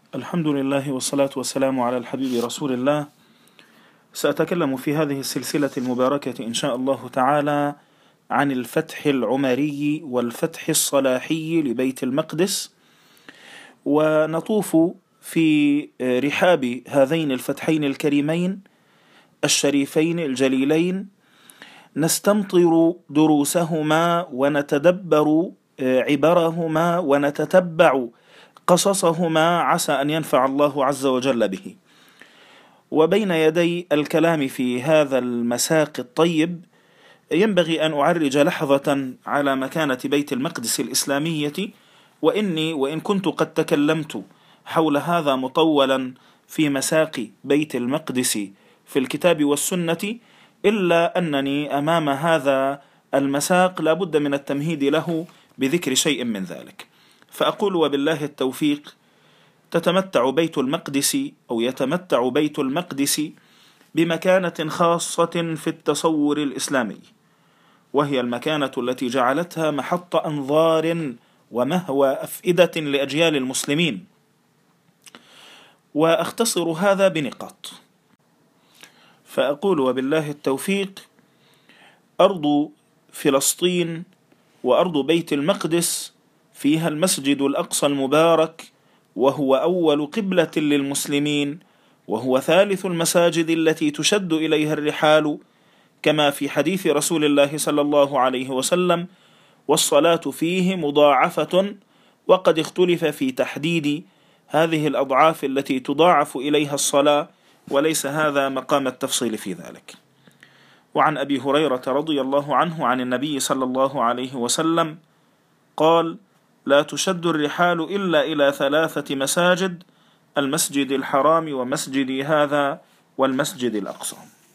الحمد لله والصلاة والسلام على الحبيب رسول الله. سأتكلم في هذه السلسلة المباركة إن شاء الله تعالى عن الفتح العمري والفتح الصلاحي لبيت المقدس، ونطوف في رحاب هذين الفتحين الكريمين الشريفين الجليلين، نستمطر دروسهما ونتدبر عبرهما ونتتبع قصصهما، عسى أن ينفع الله عز وجل به. وبين يدي الكلام في هذا المساق الطيب ينبغي أن أعرج لحظة على مكانة بيت المقدس الإسلامية، وإن كنت قد تكلمت حول هذا مطولا في مساق بيت المقدس في الكتاب والسنة، إلا أنني أمام هذا المساق لا بد من التمهيد له بذكر شيء من ذلك. فأقول وبالله التوفيق، يتمتع بيت المقدس بمكانة خاصة في التصور الإسلامي، وهي المكانة التي جعلتها محط أنظار ومهوى أفئدة لأجيال المسلمين. وأختصر هذا بنقاط، فأقول وبالله التوفيق: أرض فلسطين وأرض بيت المقدس فيها المسجد الأقصى المبارك، وهو أول قبلة للمسلمين، وهو ثالث المساجد التي تشد إليها الرحال، كما في حديث رسول الله صلى الله عليه وسلم: والصلاة فيه مضاعفة. وقد اختلف في تحديد هذه الأضعاف التي تضاعف إليها الصلاة، وليس هذا مقام التفصيل في ذلك. وعن أبي هريرة رضي الله عنه عن النبي صلى الله عليه وسلم قال: لا تشد الرحال إلا إلى 3 مساجد: المسجد الحرام ومسجدي هذا والمسجد الأقصى.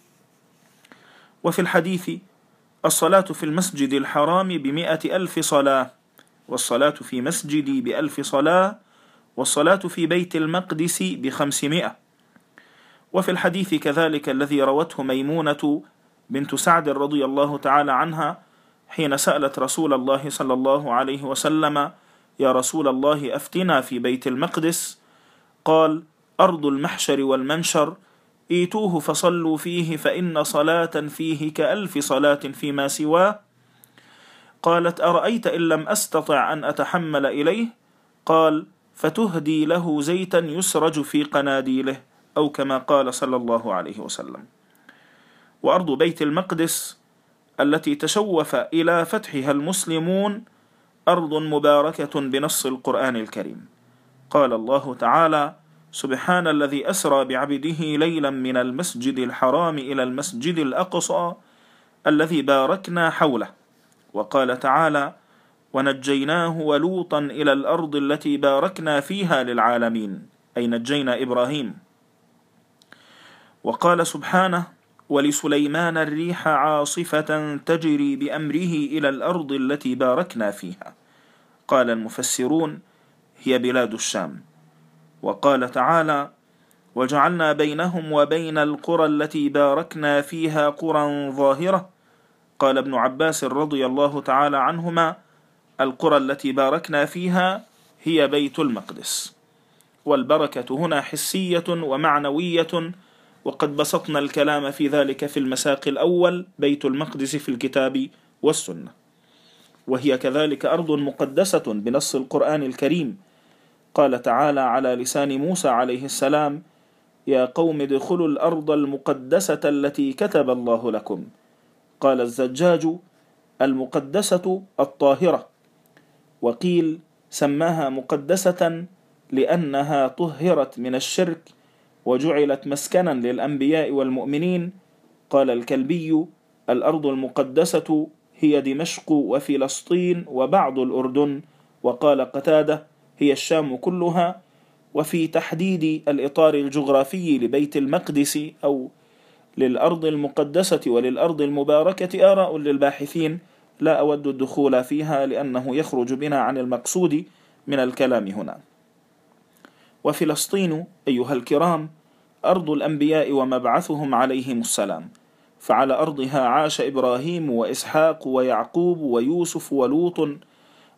وفي الحديث: الصلاة في المسجد الحرام ب100,000 صلاة، والصلاة في مسجدي ب1000 صلاة، والصلاة في بيت المقدس ب500. وفي الحديث كذلك الذي روته ميمونة بنت سعد رضي الله تعالى عنها حين سألت رسول الله صلى الله عليه وسلم: يا رسول الله أفتنا في بيت المقدس، قال: أرض المحشر والمنشر، ايتوه فصلوا فيه فإن صلاة فيه ك1000 صلاة فيما سواه. قالت: أرأيت إن لم أستطع أن أتحمل إليه؟ قال: فتهدي له زيتا يسرج في قناديله، أو كما قال صلى الله عليه وسلم. وأرض بيت المقدس التي تشوف إلى فتحها المسلمون أرض مباركة بنص القرآن الكريم. قال الله تعالى: سبحان الذي أسرى بعبده ليلا من المسجد الحرام إلى المسجد الأقصى الذي باركنا حوله. وقال تعالى: ونجيناه ولوطا إلى الأرض التي باركنا فيها للعالمين، أي نجينا إبراهيم. وقال سبحانه: ولسليمان الريح عاصفة تجري بأمره إلى الأرض التي باركنا فيها. قال المفسرون: هي بلاد الشام. وقال تعالى: وجعلنا بينهم وبين القرى التي باركنا فيها قرى ظاهرة. قال ابن عباس رضي الله تعالى عنهما: القرى التي باركنا فيها هي بيت المقدس. والبركة هنا حسية ومعنوية، وقد بسطنا الكلام في ذلك في المساق الأول: بيت المقدس في الكتاب والسنة. وهي كذلك أرض مقدسة بنص القرآن الكريم. قال تعالى على لسان موسى عليه السلام: يا قوم ادخلوا الأرض المقدسة التي كتب الله لكم. قال الزجاج: المقدسة الطاهرة. وقيل سماها مقدسة لأنها طهرت من الشرك وجعلت مسكنا للأنبياء والمؤمنين. قال الكلبي: الأرض المقدسة هي دمشق وفلسطين وبعض الأردن. وقال قتادة: هي الشام كلها. وفي تحديد الإطار الجغرافي لبيت المقدس أو للأرض المقدسة وللأرض المباركة آراء للباحثين، لا أود الدخول فيها لأنه يخرج بنا عن المقصود من الكلام هنا. وفلسطين أيها الكرام أرض الأنبياء ومبعثهم عليهم السلام، فعلى أرضها عاش إبراهيم وإسحاق ويعقوب ويوسف ولوط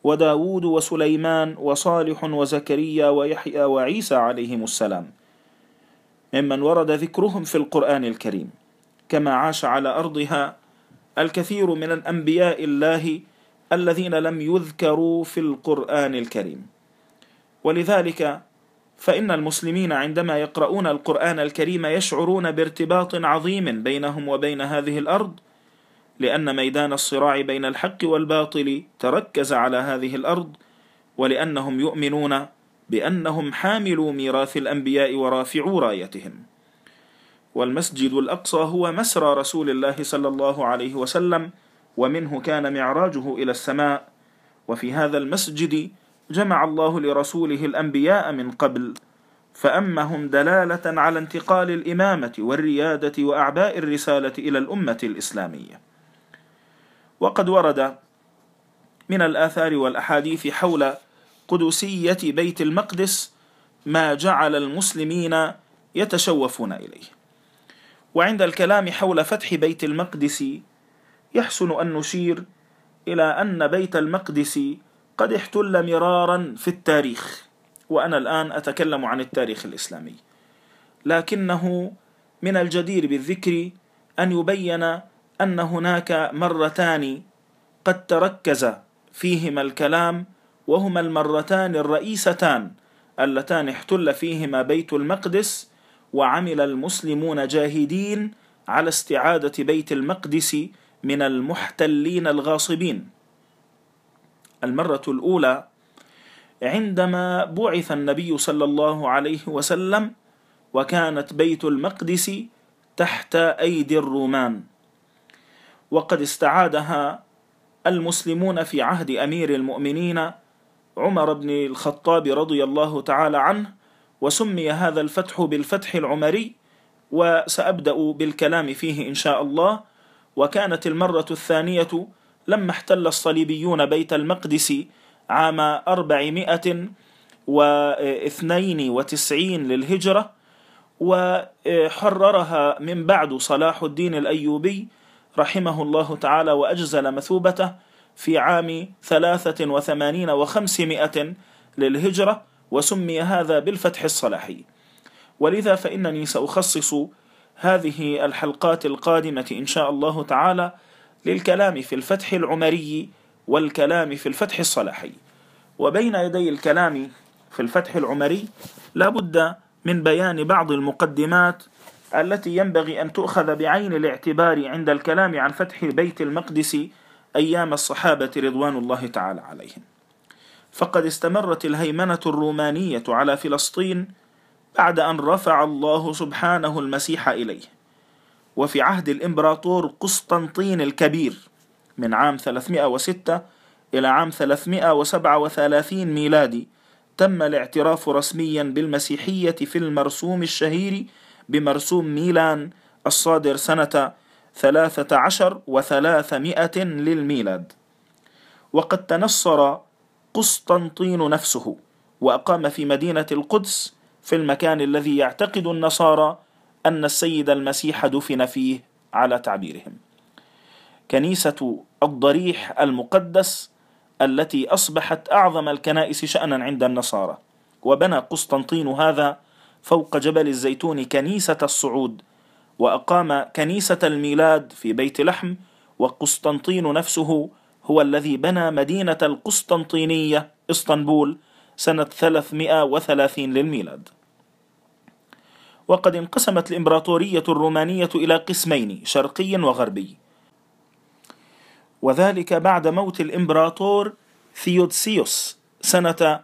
وداود وسليمان وصالح وزكريا ويحيى وعيسى عليهم السلام، ممن ورد ذكرهم في القرآن الكريم، كما عاش على أرضها الكثير من الأنبياء الله الذين لم يذكروا في القرآن الكريم. ولذلك فإن المسلمين عندما يقرؤون القرآن الكريم يشعرون بارتباط عظيم بينهم وبين هذه الأرض، لأن ميدان الصراع بين الحق والباطل تركز على هذه الأرض، ولأنهم يؤمنون بأنهم حاملوا ميراث الأنبياء ورافعوا رايتهم. والمسجد الأقصى هو مسرى رسول الله صلى الله عليه وسلم، ومنه كان معراجه إلى السماء. وفي هذا المسجد جمع الله لرسوله الأنبياء من قبل، فأمهم دلالة على انتقال الإمامة والريادة وأعباء الرسالة إلى الأمة الإسلامية. وقد ورد من الآثار والأحاديث حول قدسية بيت المقدس ما جعل المسلمين يتشوفون إليه. وعند الكلام حول فتح بيت المقدس يحسن أن نشير إلى أن بيت المقدس قد احتل مرارا في التاريخ، وأنا الآن أتكلم عن التاريخ الإسلامي، لكنه من الجدير بالذكر أن يبين أن هناك مرتان قد تركز فيهما الكلام، وهما المرتان الرئيستان اللتان احتل فيهما بيت المقدس، وعمل المسلمون جاهدين على استعادة بيت المقدس من المحتلين الغاصبين. المرة الأولى عندما بعث النبي صلى الله عليه وسلم، وكانت بيت المقدس تحت أيدي الرومان، وقد استعادها المسلمون في عهد أمير المؤمنين عمر بن الخطاب رضي الله تعالى عنه، وسمي هذا الفتح بالفتح العمري، وسأبدأ بالكلام فيه إن شاء الله. وكانت المرة الثانية لما احتل الصليبيون بيت المقدس عام 492 للهجرة، وحررها من بعد صلاح الدين الأيوبي رحمه الله تعالى وأجزل مثوبته في عام 83 و500 للهجرة، وسمي هذا بالفتح الصلاحي. ولذا فإنني سأخصص هذه الحلقات القادمة إن شاء الله تعالى للكلام في الفتح العمري والكلام في الفتح الصلاحي. وبين يدي الكلام في الفتح العمري لا بد من بيان بعض المقدمات التي ينبغي أن تؤخذ بعين الاعتبار عند الكلام عن فتح بيت المقدس أيام الصحابة رضوان الله تعالى عليهم. فقد استمرت الهيمنة الرومانية على فلسطين بعد أن رفع الله سبحانه المسيح إليه، وفي عهد الإمبراطور قسطنطين الكبير من عام 306 إلى عام 337 ميلادي تم الاعتراف رسميا بالمسيحية في المرسوم الشهير بمرسوم ميلان الصادر سنة 13 و300 للميلاد. وقد تنصر قسطنطين نفسه وأقام في مدينة القدس في المكان الذي يعتقد النصارى أن السيد المسيح دفن فيه على تعبيرهم، كنيسة الضريح المقدس التي أصبحت أعظم الكنائس شأنا عند النصارى. وبنى قسطنطين هذا فوق جبل الزيتون كنيسة الصعود، وأقام كنيسة الميلاد في بيت لحم. وقسطنطين نفسه هو الذي بنى مدينة القسطنطينية اسطنبول سنة 330 للميلاد. وقد انقسمت الإمبراطورية الرومانية إلى قسمين، شرقي وغربي، وذلك بعد موت الإمبراطور ثيودسيوس سنة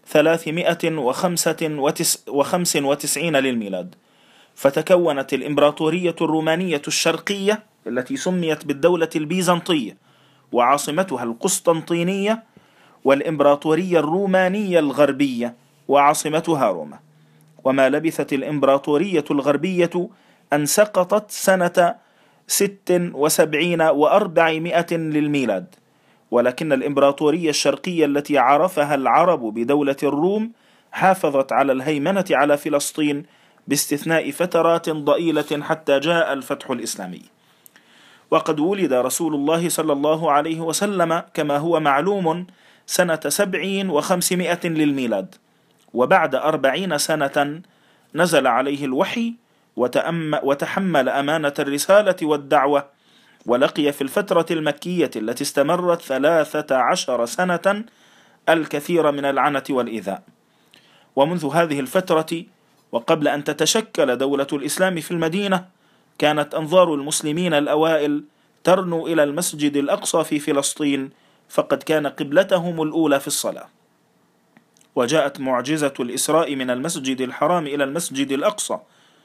395 للميلاد. فتكونت الإمبراطورية الرومانية الشرقية التي سميت بالدولة البيزنطية وعاصمتها القسطنطينية، والإمبراطورية الرومانية الغربية وعاصمتها روما. وما لبثت الإمبراطورية الغربية أن سقطت سنة 76 و400 للميلاد، ولكن الإمبراطورية الشرقية التي عرفها العرب بدولة الروم حافظت على الهيمنة على فلسطين باستثناء فترات ضئيلة حتى جاء الفتح الإسلامي. وقد ولد رسول الله صلى الله عليه وسلم كما هو معلوم سنة 7 و500 للميلاد، وبعد 40 سنة نزل عليه الوحي وتحمل أمانة الرسالة والدعوة، ولقي في الفترة المكية التي استمرت 13 سنة الكثير من العنة والإيذاء. ومنذ هذه الفترة وقبل أن تتشكل دولة الإسلام في المدينة، كانت أنظار المسلمين الأوائل ترنو إلى المسجد الأقصى في فلسطين، فقد كان قبلتهم الأولى في الصلاة. وجاءت معجزة الإسراء من المسجد الحرام إلى المسجد الأقصى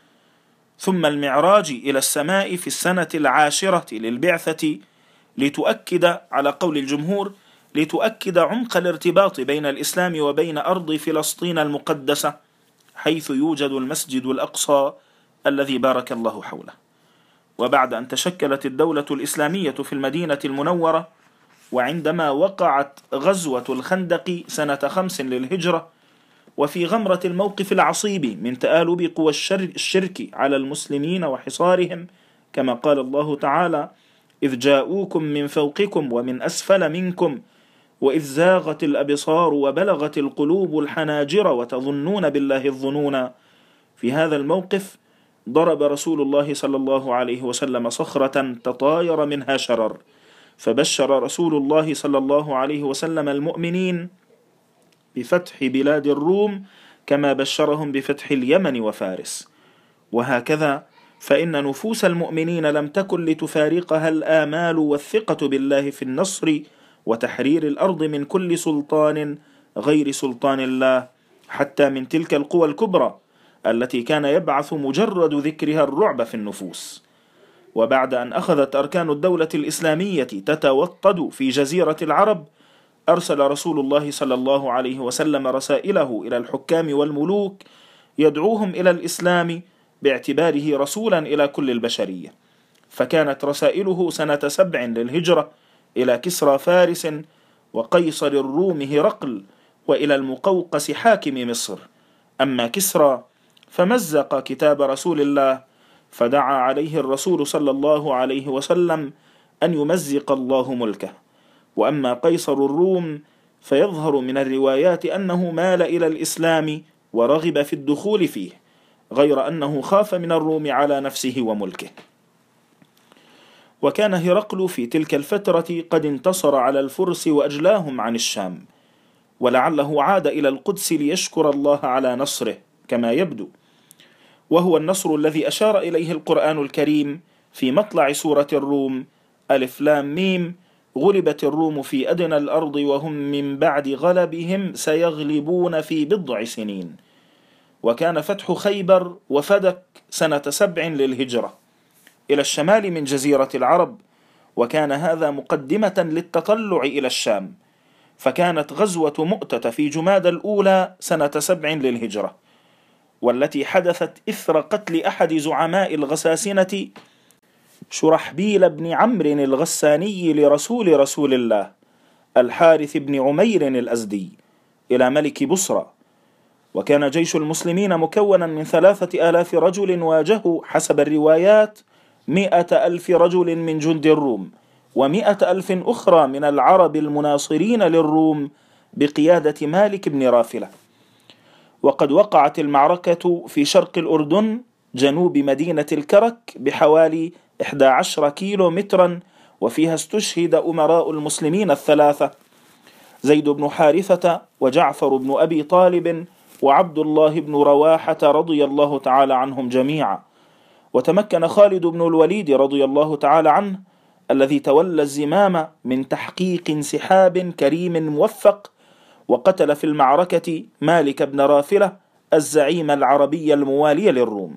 ثم المعراج إلى السماء في السنة 10 للبعثة، لتؤكد على قول الجمهور لتؤكد عمق الارتباط بين الإسلام وبين أرض فلسطين المقدسة، حيث يوجد المسجد الأقصى الذي بارك الله حوله. وبعد أن تشكلت الدولة الإسلامية في المدينة المنورة، وعندما وقعت غزوة الخندق سنة 5 للهجرة، وفي غمرة الموقف العصيب من تآلب قوى الشرك على المسلمين وحصارهم، كما قال الله تعالى: إذ جاءوكم من فوقكم ومن أسفل منكم وإذ زاغت الأبصار وبلغت القلوب الحناجر وتظنون بالله الظنونا. في هذا الموقف ضرب رسول الله صلى الله عليه وسلم صخرة تطاير منها شرر، فبشر رسول الله صلى الله عليه وسلم المؤمنين بفتح بلاد الروم كما بشرهم بفتح اليمن وفارس. وهكذا فإن نفوس المؤمنين لم تكن لتفارقها الآمال والثقة بالله في النصر وتحرير الأرض من كل سلطان غير سلطان الله، حتى من تلك القوى الكبرى التي كان يبعث مجرد ذكرها الرعب في النفوس. وبعد أن أخذت أركان الدولة الإسلامية تتوطد في جزيرة العرب، أرسل رسول الله صلى الله عليه وسلم رسائله إلى الحكام والملوك يدعوهم إلى الإسلام باعتباره رسولا إلى كل البشرية. فكانت رسائله سنة 7 للهجرة إلى كسرى فارس وقيصر الروم هرقل وإلى المقوقس حاكم مصر. أما كسرى فمزق كتاب رسول الله، فدعا عليه الرسول صلى الله عليه وسلم أن يمزق الله ملكه. وأما قيصر الروم فيظهر من الروايات أنه مال إلى الإسلام ورغب في الدخول فيه، غير أنه خاف من الروم على نفسه وملكه. وكان هرقل في تلك الفترة قد انتصر على الفرس وأجلاهم عن الشام، ولعله عاد إلى القدس ليشكر الله على نصره كما يبدو، وهو النصر الذي أشار إليه القرآن الكريم في مطلع سورة الروم: ألف لام ميم، غلبت الروم في أدنى الأرض وهم من بعد غلبهم سيغلبون في بضع سنين. وكان فتح خيبر وفدك سنة 7 للهجرة إلى الشمال من جزيرة العرب، وكان هذا مقدمة للتطلع إلى الشام. فكانت غزوة مؤتة في جمادى الأولى سنة 7 للهجرة، والتي حدثت إثر قتل أحد زعماء الغساسنة شرحبيل بن عمرو الغساني لرسول الله الحارث بن عمير الأزدي إلى ملك بصرى. وكان جيش المسلمين مكونا من 3000 رجل واجهوا حسب الروايات 100,000 رجل من جند الروم، و100,000 أخرى من العرب المناصرين للروم بقيادة مالك بن رافلة. وقد وقعت المعركة في شرق الأردن جنوب مدينة الكرك بحوالي 11 كيلو مترا، وفيها استشهد أمراء المسلمين 3: زيد بن حارثة وجعفر بن أبي طالب وعبد الله بن رواحة رضي الله تعالى عنهم جميعا. وتمكن خالد بن الوليد رضي الله تعالى عنه الذي تولى الزمام من تحقيق انسحاب كريم موفق، وقتل في المعركة مالك بن رافلة الزعيم العربي الموالي للروم.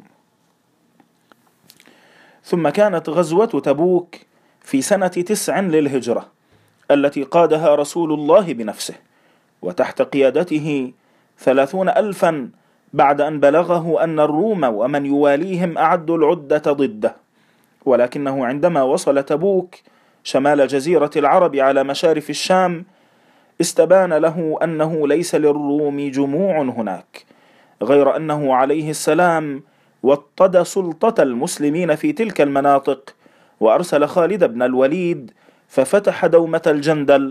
ثم كانت غزوة تبوك في سنة 9 للهجرة التي قادها رسول الله بنفسه وتحت قيادته 30,000، بعد أن بلغه أن الروم ومن يواليهم أعدوا العدة ضده. ولكنه عندما وصل تبوك شمال جزيرة العرب على مشارف الشام، استبان له أنه ليس للروم جموع هناك، غير أنه عليه السلام وطد سلطة المسلمين في تلك المناطق، وأرسل خالد بن الوليد ففتح دومة الجندل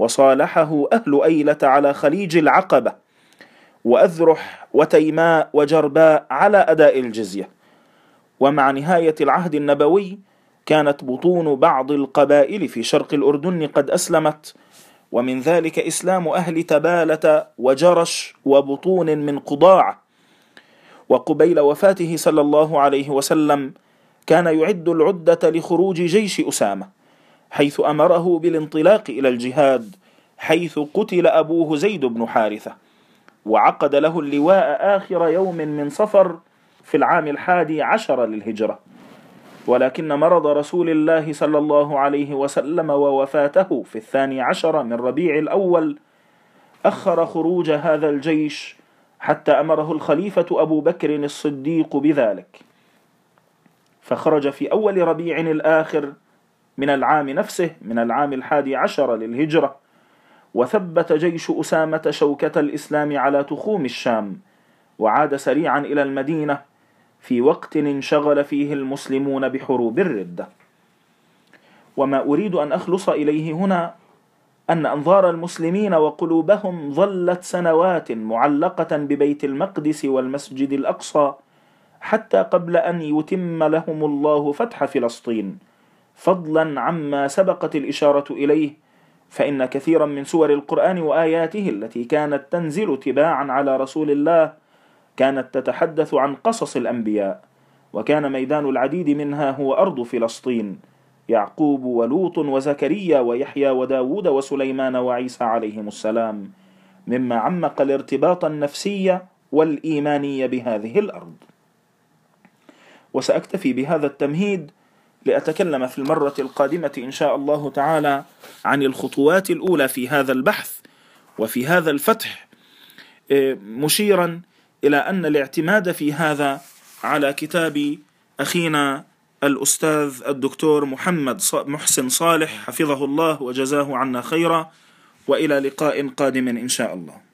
وصالحه أهل أيلة على خليج العقبة، وأذرح وتيماء وجرباء على أداء الجزية. ومع نهاية العهد النبوي كانت بطون بعض القبائل في شرق الأردن قد أسلمت، ومن ذلك إسلام أهل تبالة وجرش وبطون من قضاعة. وقبيل وفاته صلى الله عليه وسلم كان يعد العدة لخروج جيش أسامة، حيث أمره بالانطلاق إلى الجهاد، حيث قتل أبوه زيد بن حارثة، وعقد له اللواء آخر يوم من صفر في العام 11 للهجرة. ولكن مرض رسول الله صلى الله عليه وسلم ووفاته في 12 من ربيع الأول أخر خروج هذا الجيش، حتى أمره الخليفة أبو بكر الصديق بذلك، فخرج في أول ربيع الآخر من العام نفسه، من العام 11 للهجرة. وثبت جيش أسامة شوكة الإسلام على تخوم الشام، وعاد سريعا إلى المدينة في وقت انشغل فيه المسلمون بحروب الردة. وما أريد أن أخلص إليه هنا أن أنظار المسلمين وقلوبهم ظلت سنوات معلقة ببيت المقدس والمسجد الأقصى، حتى قبل أن يتم لهم الله فتح فلسطين، فضلا عما سبقت الإشارة إليه، فإن كثيرا من سور القرآن وآياته التي كانت تنزل تباعا على رسول الله كانت تتحدث عن قصص الأنبياء، وكان ميدان العديد منها هو أرض فلسطين، يعقوب ولوط وزكريا ويحيى وداود وسليمان وعيسى عليهم السلام، مما عمق الارتباط النفسي والإيماني بهذه الأرض. وسأكتفي بهذا التمهيد لأتكلم في المرة القادمة إن شاء الله تعالى عن الخطوات الأولى في هذا البحث وفي هذا الفتح، مشيرا إلى أن الاعتماد في هذا على كتاب أخينا الأستاذ الدكتور محمد محسن صالح حفظه الله وجزاه عنا خيرا، وإلى لقاء قادم إن شاء الله.